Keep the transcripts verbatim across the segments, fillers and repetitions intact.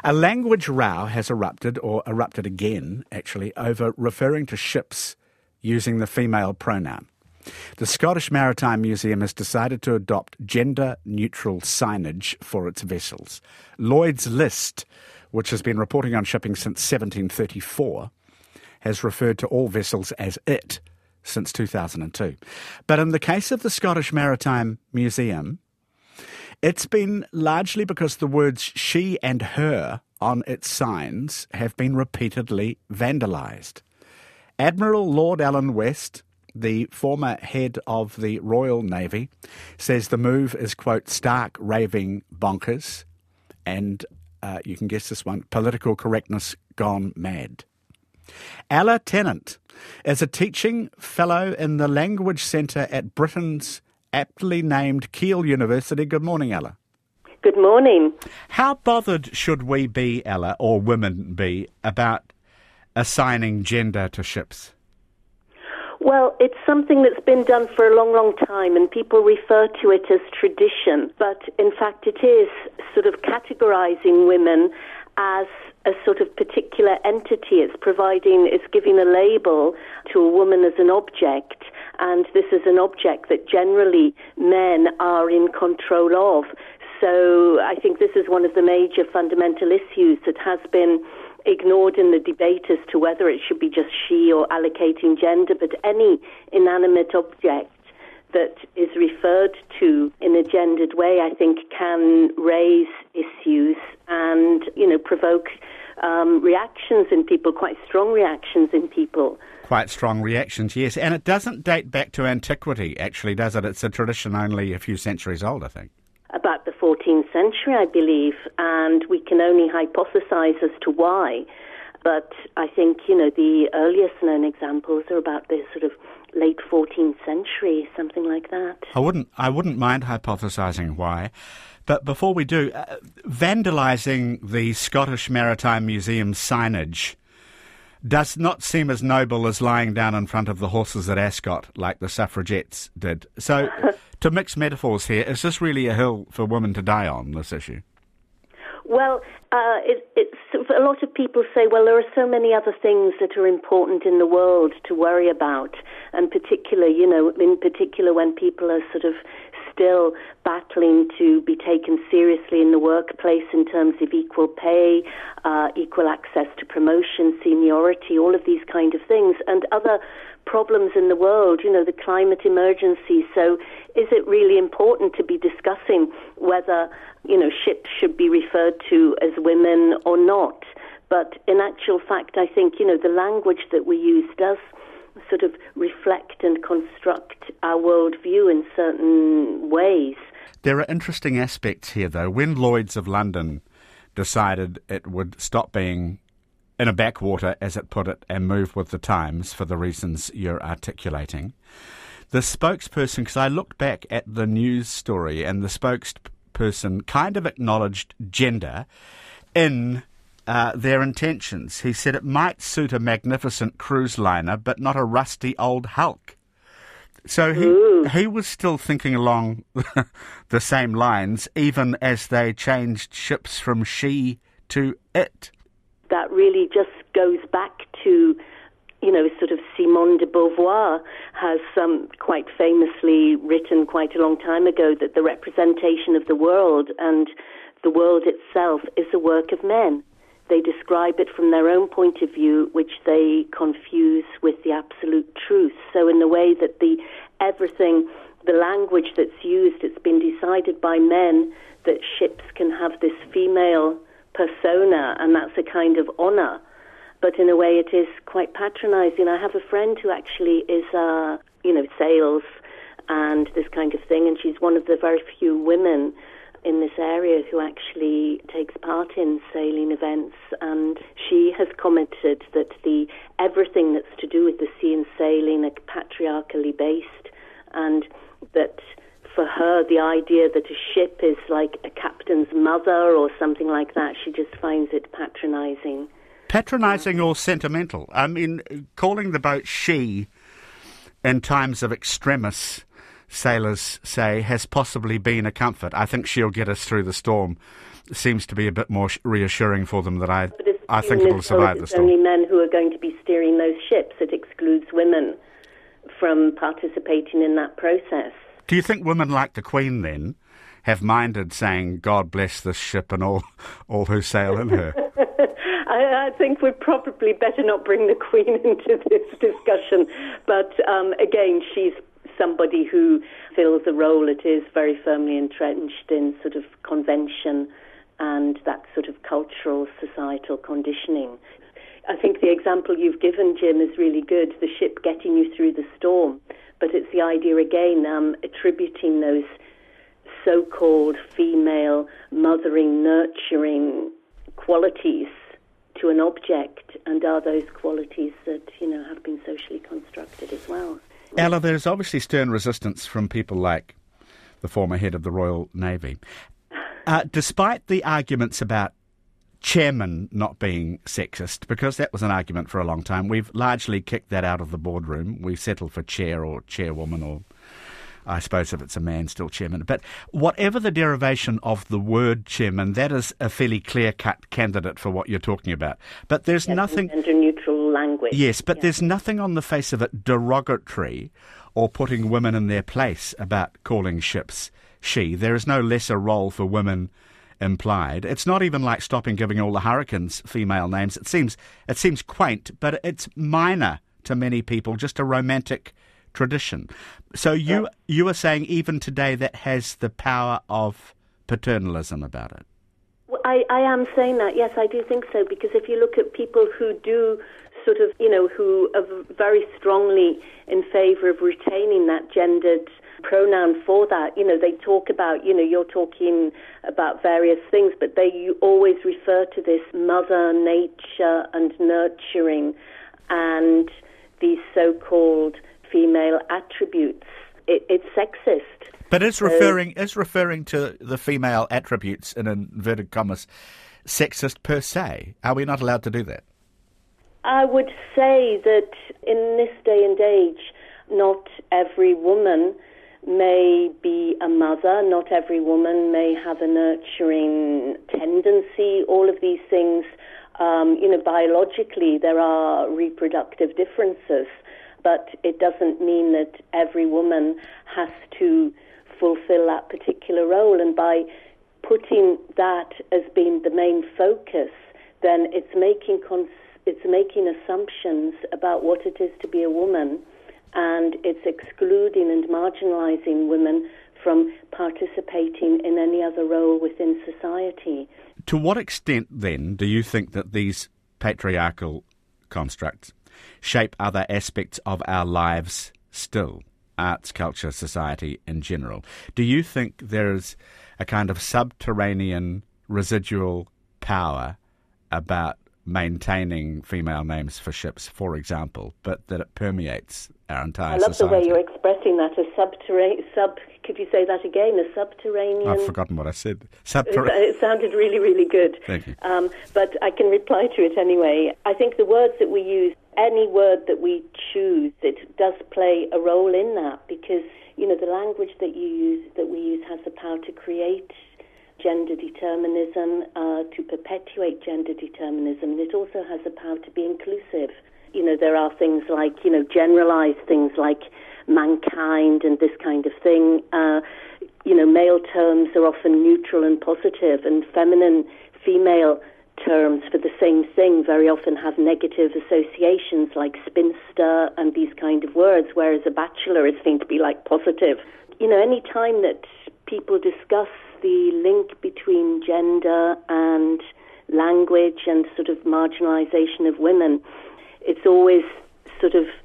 A language row has erupted, or erupted again, actually, over referring to ships using the female pronoun. The Scottish Maritime Museum has decided to adopt gender-neutral signage for its vessels. Lloyd's List, which has been reporting on shipping since seventeen thirty-four, has referred to all vessels as it since two thousand two. But in the case of the Scottish Maritime Museum, it's been largely because the words she and her on its signs have been repeatedly vandalised. Admiral Lord Alan West, the former head of the Royal Navy, says the move is, quote, stark raving bonkers, and uh, you can guess this one, political correctness gone mad. Ella Tennant is a teaching fellow in the Language Centre at Britain's aptly named Keele University. Good morning, Ella. Good morning. How bothered should we be, Ella, or women be, about assigning gender to ships? Well, it's something that's been done for a long, long time, and people refer to it as tradition. But in fact, it is sort of categorizing women as a sort of particular entity. It's providing, it's giving a label to a woman as an object, and this is an object that generally men are in control of. So I think this is one of the major fundamental issues that has been ignored in the debate as to whether it should be just she or allocating gender, but any inanimate object that is referred to in a gendered way, I think, can raise issues and, you know, provoke um, reactions in people, quite strong reactions in people. Quite strong reactions, yes. And it doesn't date back to antiquity, actually, does it? It's a tradition only a few centuries old, I think. About the fourteenth century, I believe, and we can only hypothesize as to why. But I think, you know, the earliest known examples are about the sort of late fourteenth century, something like that. I wouldn't, I wouldn't mind hypothesizing why. But before we do, uh, vandalising the Scottish Maritime Museum signage does not seem as noble as lying down in front of the horses at Ascot, like the suffragettes did. So, to mix metaphors here, is this really a hill for women to die on, this issue? Well, uh, it, it's, a lot of people say, well, there are so many other things that are important in the world to worry about, and particular, you know, in particular when people are sort of still battling to be taken seriously in the workplace in terms of equal pay, uh, equal access to promotion, seniority, all of these kind of things, and other problems in the world, you know, the climate emergency. So is it really important to be discussing whether, you know, ships should be referred to as women or not? But in actual fact, I think, you know, the language that we use does sort of reflect and construct our worldview in certain ways. There are interesting aspects here, though. When Lloyd's of London decided it would stop being in a backwater, as it put it, and move with the times for the reasons you're articulating, the spokesperson, because I looked back at the news story, and the spokesperson kind of acknowledged gender in Uh, their intentions. He said it might suit a magnificent cruise liner, but not a rusty old hulk. So he Ooh. he was still thinking along the same lines, even as they changed ships from she to it. That really just goes back to, you know, sort of Simone de Beauvoir has um, quite famously written quite a long time ago that the representation of the world and the world itself is a work of men. They describe it from their own point of view, which they confuse with the absolute truth. So in the way that the everything, the language that's used, it's been decided by men that ships can have this female persona, and that's a kind of honor. But in a way it is quite patronizing. I have a friend who actually is, uh, you know, sales and this kind of thing, and she's one of the very few women in this area who actually takes part in sailing events, and she has commented that the everything that's to do with the sea and sailing are patriarchally based, and that for her the idea that a ship is like a captain's mother or something like that, she just finds it patronizing. Patronizing or sentimental? I mean, calling the boat she in times of extremis, sailors say, has possibly been a comfort. I think she'll get us through the storm. seems to be a bit more reassuring for them that I, but I think it will survive the it's storm. Only men who are going to be steering those ships. It excludes women from participating in that process. Do you think women like the Queen, then, have minded saying, God bless this ship and all, all who sail in her? I, I think we'd probably better not bring the Queen into this discussion. But um, again, she's somebody who fills a role that is very firmly entrenched in sort of convention and that sort of cultural, societal conditioning. I think the example you've given, Jim, is really good, the ship getting you through the storm. But it's the idea, again, um, attributing those so-called female mothering, nurturing qualities to an object, and are those qualities that, you know, have been socially constructed as well. Ella, there's obviously stern resistance from people like the former head of the Royal Navy. Uh, despite the arguments about chairman not being sexist, because that was an argument for a long time, we've largely kicked that out of the boardroom. We settle for chair or chairwoman, or I suppose if it's a man, still chairman. But whatever the derivation of the word chairman, that is a fairly clear-cut candidate for what you're talking about. But there's yes, nothing... gender-neutral language. Yes, but yes. There's nothing on the face of it derogatory or putting women in their place about calling ships she. There is no lesser role for women implied. It's not even like stopping giving all the hurricanes female names. It seems it seems quaint, but it's minor to many people, just a romantic tradition. So you yeah. you are saying even today that has the power of paternalism about it? Well, I, I am saying that, yes, I do think so, because if you look at people who do sort of, you know, who are very strongly in favour of retaining that gendered pronoun for that, you know, they talk about, you know, you're talking about various things, but they you always refer to this mother nature and nurturing and these so-called female attributes. It, it's sexist. But it's referring is referring to the female attributes in inverted commas sexist per se. Are we not allowed to do that? I would say that in this day and age, not every woman may be a mother, not every woman may have a nurturing tendency. All of these things, um, you know, biologically there are reproductive differences, but it doesn't mean that every woman has to fulfill that particular role. And by putting that as being the main focus, then it's making cons- it's making assumptions about what it is to be a woman, and it's excluding and marginalising women from participating in any other role within society. To what extent, then, do you think that these patriarchal constructs shape other aspects of our lives still? Arts, culture, society in general. Do you think there is a kind of subterranean residual power about maintaining female names for ships, for example, but that it permeates our entire society? I love society? the way you're expressing that. A subterranean, sub, could you say that again? A subterranean... I've forgotten what I said. Subterra- it sounded really, really good. Thank you. Um, but I can reply to it anyway. I think the words that we use, any word that we choose, it does play a role in that, because, you know, the language that you use, that we use, has the power to create gender determinism, uh, to perpetuate gender determinism, and it also has the power to be inclusive. You know, there are things like, you know, generalized things like mankind and this kind of thing. Uh, you know, male terms are often neutral and positive, and feminine, female terms for the same thing very often have negative associations like spinster and these kind of words, whereas a bachelor is seen to be like positive. You know, any time that people discuss the link between gender and language and sort of marginalization of women, it's always sort of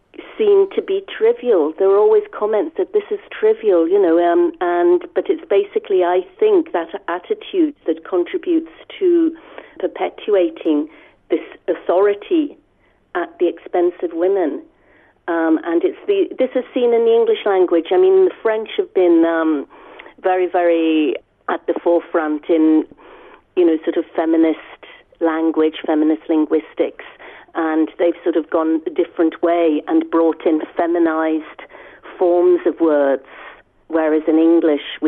seen to be trivial. There are always comments that this is trivial, you know, um, and but it's basically, I think, that attitude that contributes to perpetuating this authority at the expense of women. Um, and it's the this is seen in the English language. I mean, the French have been um, very, very at the forefront in, you know, sort of feminist language, feminist linguistics, and they've sort of gone a different way and brought in feminized forms of words, whereas in English we've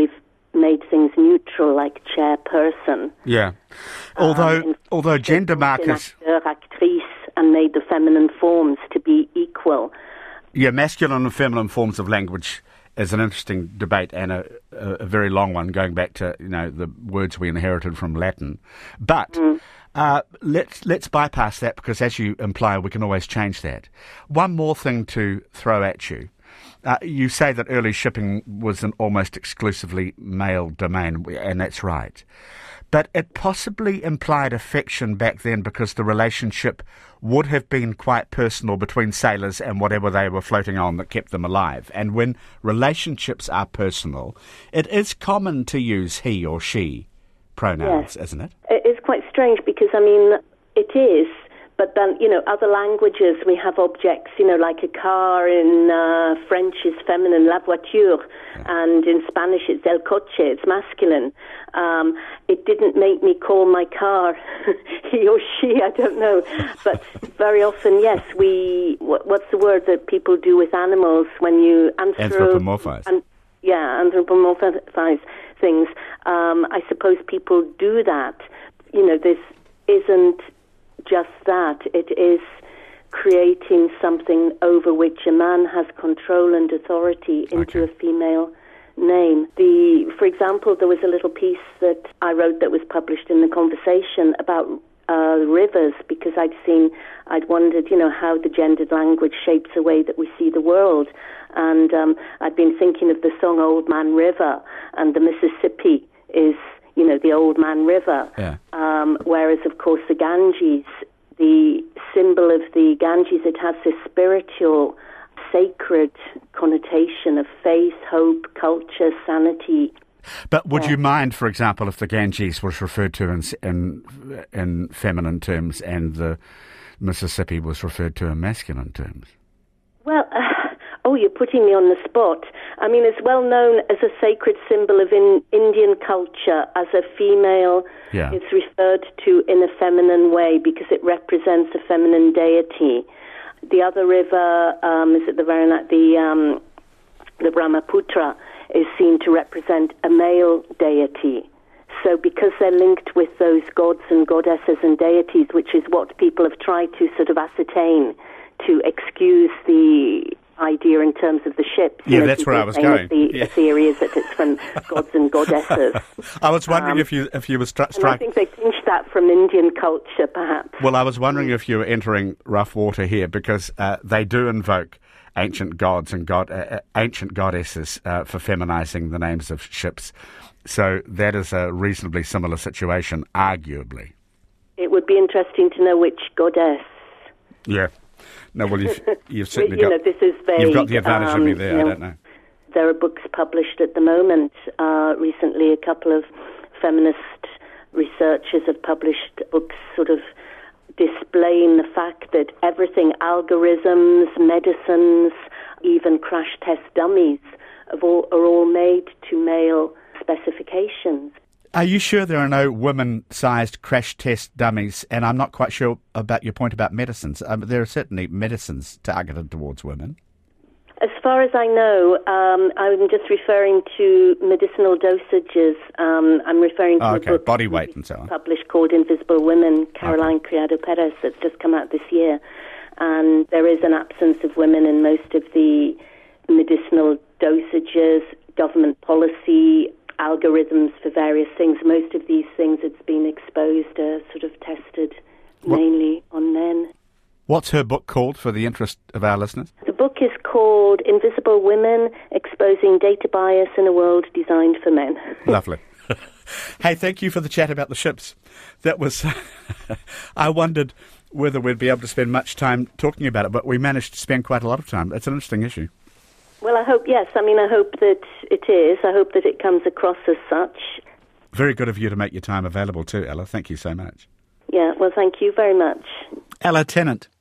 made things neutral, like chairperson. Yeah. Although, um, although gender markers... Acteur, actrice, and made the feminine forms to be equal. Yeah, masculine and feminine forms of language is an interesting debate and a, a, a very long one, going back to, you know, the words we inherited from Latin. But mm. uh, let's let's bypass that, because, as you imply, we can always change that. One more thing to throw at you. Uh, you say that early shipping was an almost exclusively male domain, and that's right. But it possibly implied affection back then, because the relationship would have been quite personal between sailors and whatever they were floating on that kept them alive. And when relationships are personal, it is common to use he or she pronouns, yes. isn't it? It is quite strange, because, I mean, it is. But then, you know, other languages, we have objects, you know, like a car. In uh, French is feminine, la voiture, yeah. and in Spanish it's el coche, it's masculine. Um, it didn't make me call my car he or she, I don't know. But very often, yes, we, what, what's the word that people do with animals when you... Anthro- Anthropomorphize. An, yeah, anthropomorphize things. Um, I suppose people do that. You know, this isn't just that. It is creating something over which a man has control and authority into okay. a female name. The, for example, there was a little piece that I wrote that was published in The Conversation about uh, rivers, because I'd seen, I'd wondered, you know, how the gendered language shapes the way that we see the world. And um, I'd been thinking of the song Old Man River, and the Mississippi is, you know, the Old Man River. Yeah. Um, whereas, of course, the Ganges, the symbol of the Ganges, it has this spiritual, sacred connotation of faith, hope, culture, sanity. But would yeah. you mind, for example, if the Ganges was referred to in, in, in feminine terms and the Mississippi was referred to in masculine terms? Well... Uh, Oh, you're putting me on the spot. I mean, it's well known as a sacred symbol of in Indian culture. As a female, yeah. it's referred to in a feminine way because it represents a feminine deity. The other river, um, is it the Varanasi, the um, the Brahmaputra, is seen to represent a male deity. So because they're linked with those gods and goddesses and deities, which is what people have tried to sort of ascertain to excuse the idea in terms of the ships. Yeah, you know, that's where I was going. The, yeah. the theory is that it's from gods and goddesses. I was wondering um, if you if you were stri- and I think they pinched that from Indian culture, perhaps. Well, I was wondering if you were entering rough water here, because uh, they do invoke ancient gods and god uh, ancient goddesses uh, for feminizing the names of ships. So that is a reasonably similar situation, arguably. It would be interesting to know which goddess. Yeah. No, well, you've, you've certainly you got, know, this is vague. You've got the advantage um, of me there, you know, I don't know. There are books published at the moment. Uh, recently, a couple of feminist researchers have published books sort of displaying the fact that everything, algorithms, medicines, even crash test dummies, are all, are all made to male specifications. Are you sure there are no women-sized crash test dummies? And I'm not quite sure about your point about medicines. Um, there are certainly medicines targeted towards women. As far as I know, um, I'm just referring to medicinal dosages. Um, I'm referring to oh, a okay. book Body weight and so on. published called Invisible Women, Caroline okay. Criado Perez, that's just come out this year. And there is an absence of women in most of the medicinal dosages, government policy, algorithms for various things. Most of these things it's been exposed are sort of tested what? mainly on men. What's her book called for the interest of our listeners? The book is called Invisible Women, Exposing Data Bias in a World Designed for Men. Lovely. Hey, thank you for the chat about the ships. That was... I wondered whether we'd be able to spend much time talking about it, but we managed to spend quite a lot of time. It's an interesting issue. Well, I hope, yes. I mean, I hope that it is. I hope that it comes across as such. Very good of you to make your time available too, Ella. Thank you so much. Yeah, well, thank you very much. Ella Tennant